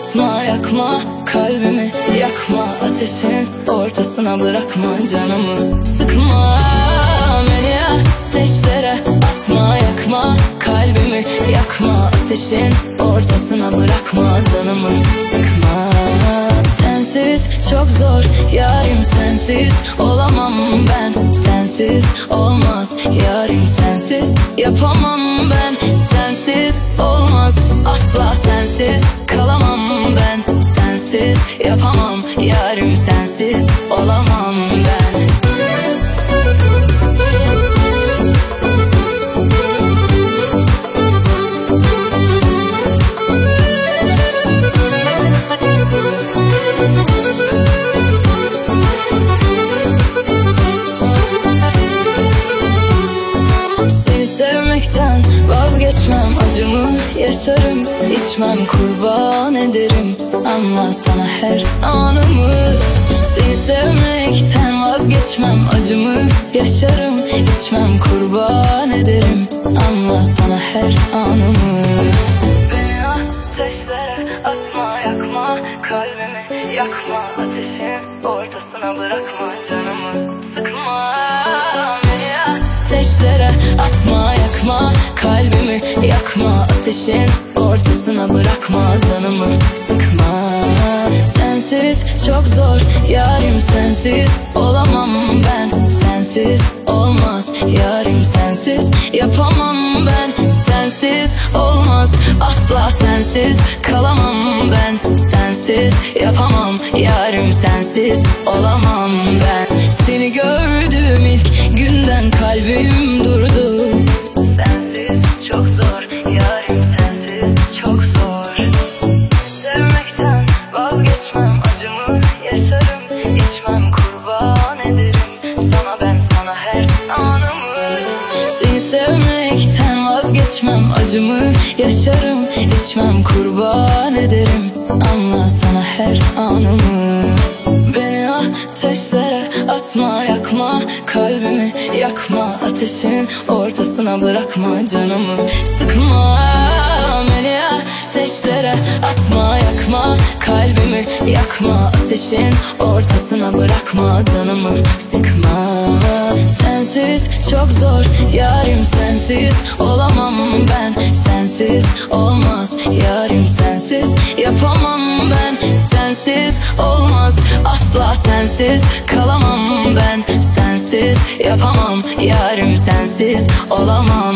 atma yakma, kalbimi yakma, ateşin ortasına bırakma, canımı sıkma. Beni ateşlere atma yakma, kalbimi yakma, ateşin ortasına bırakma, canımı sıkma. Sensiz çok zor yarim, sensiz olamam ben. Sensiz olmaz yarim, sensiz yapamam ben. Sensiz olmaz asla, sensiz kalamam ben. Sensiz yapamam yarim, sensiz olamam ben. Seni sevmekten vazgeçmem, acımı yaşarım, içmem, kurban ederim, anla sana her anımı. Seni sevmekten vazgeçmem, acımı yaşarım, içmem, kurban ederim, anla sana her anımı. Beni ateşlere atma yakma, kalbimi yakma, ateşin ortasına bırakma, canımı sıkma. Beni ateşlere atma yakma, kalbimi yakma, ateşin ortasına bırakma, canımı sıkma. Sensiz çok zor yarim, sensiz olamam ben. Sensiz olmaz yarim, sensiz yapamam ben. Sensiz olmaz asla, sensiz kalamam ben. Sensiz yapamam yarim, sensiz olamam ben. Seni gördüğüm ilk günden kalbim durdu. Sensiz çok zor yarim, sensiz çok zor. Sevmekten vazgeçmem, acımı yaşarım, içmem, kurban ederim, sana ben, sana her anımı. Seni sevmekten vazgeçmem, acımı yaşarım, içmem, kurban ederim, anla sana her anımı. Beni ateşlere atma yakma, kalbimi yakma, ateşin ortasına bırakma, canımı sıkma. Beni ateşlere atma yakma, kalbimi yakma, ateşin ortasına bırakma, canımı sıkma. Sensiz çok zor yarim, sensiz olamam ben. Sensiz olmaz yarim, sensiz yapamam ben. Sensiz olmaz asla, sensiz kalamam ben. Sensiz yapamam yarim, sensiz olamam